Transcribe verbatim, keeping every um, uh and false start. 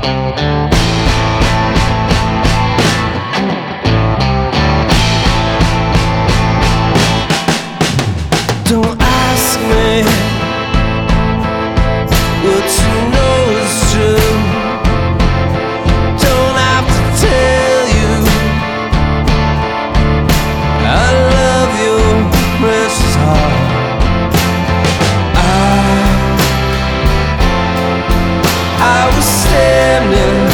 Don't ask me what you know is true. Don't have to tell you I love your precious heart. I, I was standing